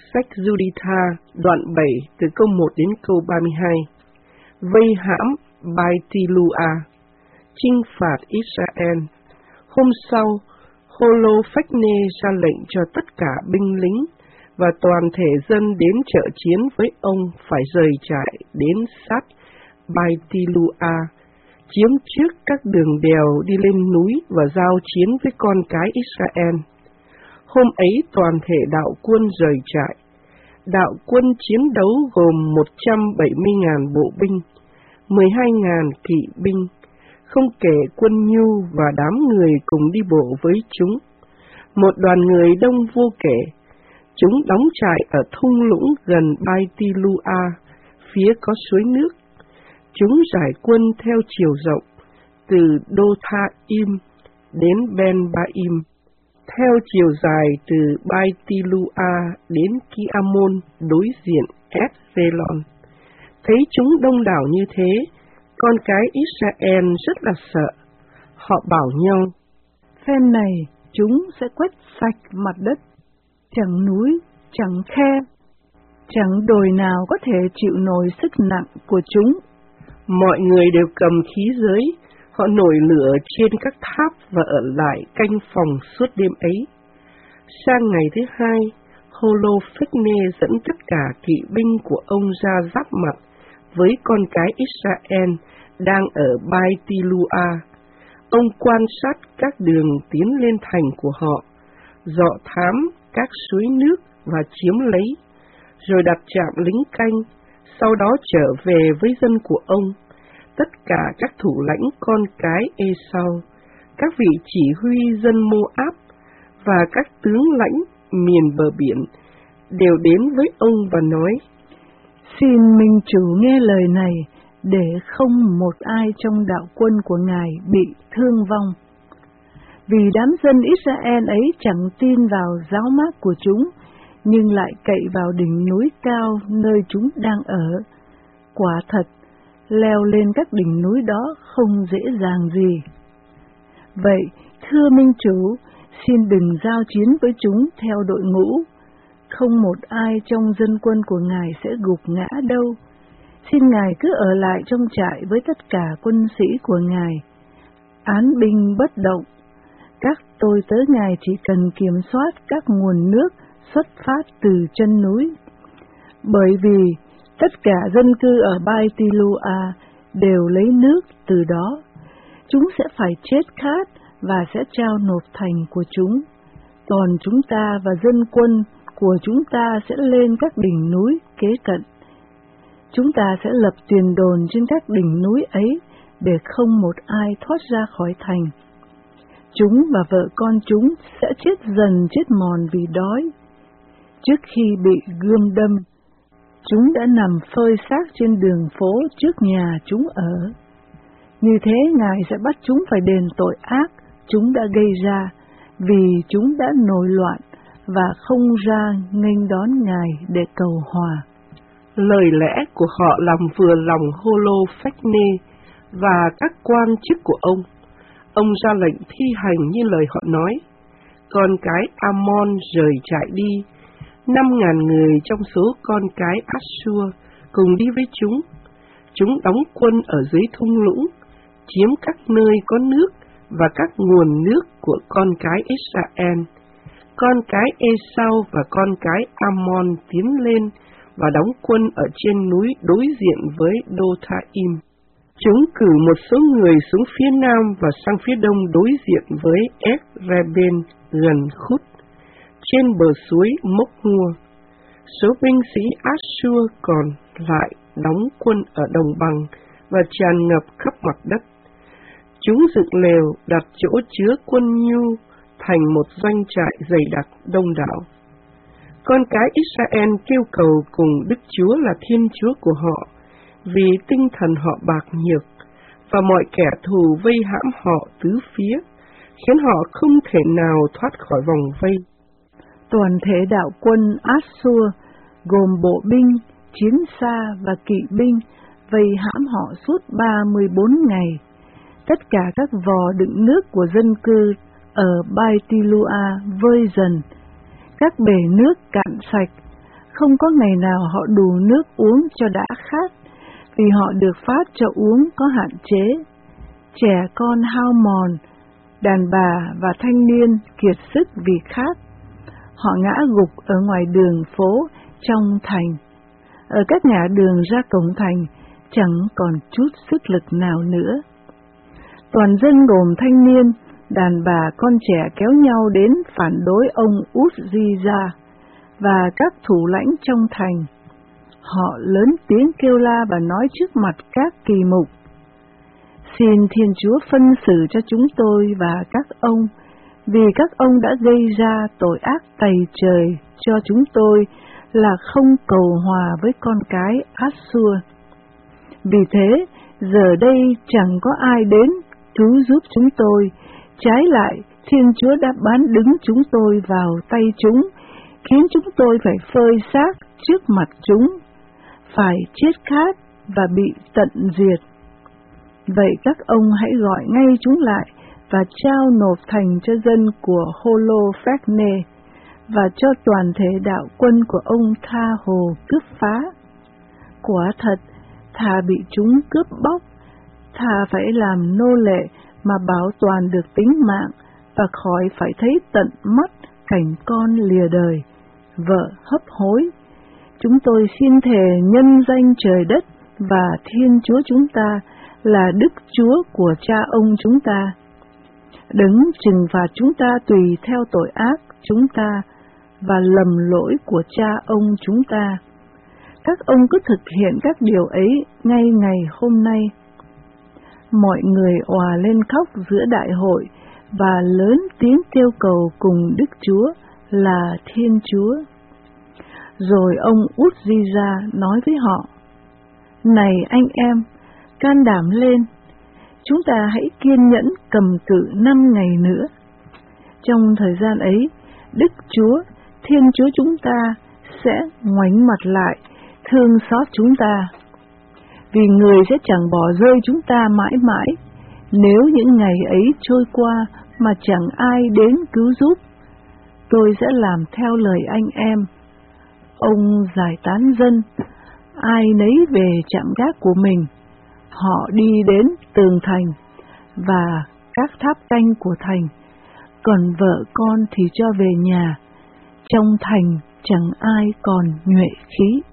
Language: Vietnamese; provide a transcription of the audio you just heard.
Sách Giu-đi-tha, đoạn 7, từ câu 1 đến câu 32. Vây hãm Bai-ti-lu-a, chinh phạt Israel. Hôm sau, Hô-lô-phách-nê ra lệnh cho tất cả binh lính và toàn thể dân đến trợ chiến với ông phải rời trại đến sát Bai-ti-lu-a, chiếm trước các đường đèo đi lên núi và giao chiến với con cái Israel. Hôm ấy toàn thể đạo quân rời trại. Đạo quân chiến đấu gồm 170.000 bộ binh, 12.000 kỵ binh, không kể quân nhu và đám người cùng đi bộ với chúng. Một đoàn người đông vô kể. Chúng đóng trại ở thung lũng gần Bai-ti-lu-a, phía có suối nước. Chúng rải quân theo chiều rộng, từ Đô-tha-im đến Ben-ba-im, theo chiều dài từ Bai-ti-lu-a đến Ki-a-môn đối diện Es-rê-lon. Thấy chúng đông đảo như thế, con cái Israel rất là sợ. Họ bảo nhau, phen này chúng sẽ quét sạch mặt đất, chẳng núi, chẳng khe, chẳng đồi nào có thể chịu nổi sức nặng của chúng. Mọi người đều cầm khí giới, họ nổi lửa trên các tháp và ở lại canh phòng suốt đêm ấy. Sang ngày thứ hai, Hô-lô-phách-nê dẫn tất cả kỵ binh của ông ra giáp mặt với con cái Israel đang ở Bai-ti-lu-a. Ông quan sát các đường tiến lên thành của họ, dọ thám các suối nước và chiếm lấy, rồi đặt trạm lính canh, sau đó trở về với dân của ông. Tất cả các thủ lãnh con cái Ê-sau, các vị chỉ huy dân Mô-áp và các tướng lãnh miền bờ biển đều đến với ông và nói, xin minh chủ nghe lời này, để không một ai trong đạo quân của Ngài bị thương vong. Vì đám dân Israel ấy chẳng tin vào giáo mát của chúng, nhưng lại cậy vào đỉnh núi cao nơi chúng đang ở. Quả thật, leo lên các đỉnh núi đó không dễ dàng gì. Vậy, thưa minh chủ, xin đừng giao chiến với chúng theo đội ngũ. Không một ai trong dân quân của Ngài sẽ gục ngã đâu. Xin Ngài cứ ở lại trong trại với tất cả quân sĩ của Ngài. Án binh bất động. Các tôi tớ Ngài chỉ cần kiểm soát các nguồn nước xuất phát từ chân núi. Bởi vì tất cả dân cư ở Bai-ti-lu-a đều lấy nước từ đó. Chúng sẽ phải chết khát và sẽ trao nộp thành của chúng. Còn chúng ta và dân quân của chúng ta sẽ lên các đỉnh núi kế cận. Chúng ta sẽ lập tiền đồn trên các đỉnh núi ấy để không một ai thoát ra khỏi thành. Chúng và vợ con chúng sẽ chết dần chết mòn vì đói. Trước khi bị gươm đâm, chúng đã nằm phơi xác trên đường phố trước nhà chúng ở. Như thế Ngài sẽ bắt chúng phải đền tội ác chúng đã gây ra, vì chúng đã nổi loạn và không ra nghênh đón Ngài để cầu hòa. Lời lẽ của họ làm vừa lòng Hô-lô-phách-nê và các quan chức của ông. Ông ra lệnh thi hành như lời họ nói. Con cái Ammon rời trại đi, 5.000 người trong số con cái Assur cùng đi với chúng. Chúng đóng quân ở dưới thung lũng, chiếm các nơi có nước và các nguồn nước của con cái Israel. Con cái Ê-sau và con cái Ammon tiến lên và đóng quân ở trên núi đối diện với Đô-tha-im. Chúng cử một số người xuống phía nam và sang phía đông đối diện với Es-rê-ben gần Khút, trên bờ suối Mốc Mua. Số binh sĩ Assur còn lại đóng quân ở đồng bằng và tràn ngập khắp mặt đất. Chúng dựng lều đặt chỗ chứa quân nhu thành một doanh trại dày đặc đông đảo. Con cái Israel kêu cầu cùng Đức Chúa là Thiên Chúa của họ, vì tinh thần họ bạc nhược, và mọi kẻ thù vây hãm họ tứ phía, khiến họ không thể nào thoát khỏi vòng vây. Toàn thể đạo quân Assur, gồm bộ binh, chiến xa và kỵ binh, vây hãm họ suốt 34 ngày. Tất cả các vò đựng nước của dân cư ở Bai-ti-lu-a vơi dần, các bể nước cạn sạch, không có ngày nào họ đủ nước uống cho đã khát, vì họ được phát cho uống có hạn chế. Trẻ con hao mòn, đàn bà và thanh niên kiệt sức vì khát. Họ ngã gục ở ngoài đường phố trong thành. Ở các ngã đường ra cổng thành chẳng còn chút sức lực nào nữa. Toàn dân gồm thanh niên, đàn bà, con trẻ kéo nhau đến phản đối ông Uzziya và các thủ lãnh trong thành. Họ lớn tiếng kêu la và nói trước mặt các kỳ mục: xin Thiên Chúa phân xử cho chúng tôi và các ông, vì các ông đã gây ra tội ác tày trời cho chúng tôi là không cầu hòa với con cái Assur. Vì thế, giờ đây chẳng có ai đến cứu giúp chúng tôi, trái lại Thiên Chúa đã bán đứng chúng tôi vào tay chúng, khiến chúng tôi phải phơi xác trước mặt chúng, phải chết khát và bị tận diệt. Vậy các ông hãy gọi ngay chúng lại và trao nộp thành cho dân của Holofernes và cho toàn thể đạo quân của ông tha hồ cướp phá. Quả thật, thà bị chúng cướp bóc, thà phải làm nô lệ mà bảo toàn được tính mạng và khỏi phải thấy tận mắt cảnh con lìa đời, vợ hấp hối. Chúng tôi xin thề nhân danh trời đất và Thiên Chúa chúng ta là Đức Chúa của cha ông chúng ta, đấng trừng phạt chúng ta tùy theo tội ác chúng ta và lầm lỗi của cha ông chúng ta. Các ông cứ thực hiện các điều ấy ngay ngày hôm nay. Mọi người òa lên khóc giữa đại hội và lớn tiếng kêu cầu cùng Đức Chúa là Thiên Chúa. Rồi ông Uzziya nói với họ: này anh em, can đảm lên, chúng ta hãy kiên nhẫn cầm cự 5 ngày nữa. Trong thời gian ấy, Đức Chúa, Thiên Chúa chúng ta sẽ ngoảnh mặt lại, thương xót chúng ta. Vì Người sẽ chẳng bỏ rơi chúng ta mãi mãi, nếu những ngày ấy trôi qua mà chẳng ai đến cứu giúp. Tôi sẽ làm theo lời anh em. Ông giải tán dân, ai nấy về trạm gác của mình. Họ đi đến tường thành và các tháp canh của thành, còn vợ con thì cho về nhà. Trong thành chẳng ai còn nhuệ khí.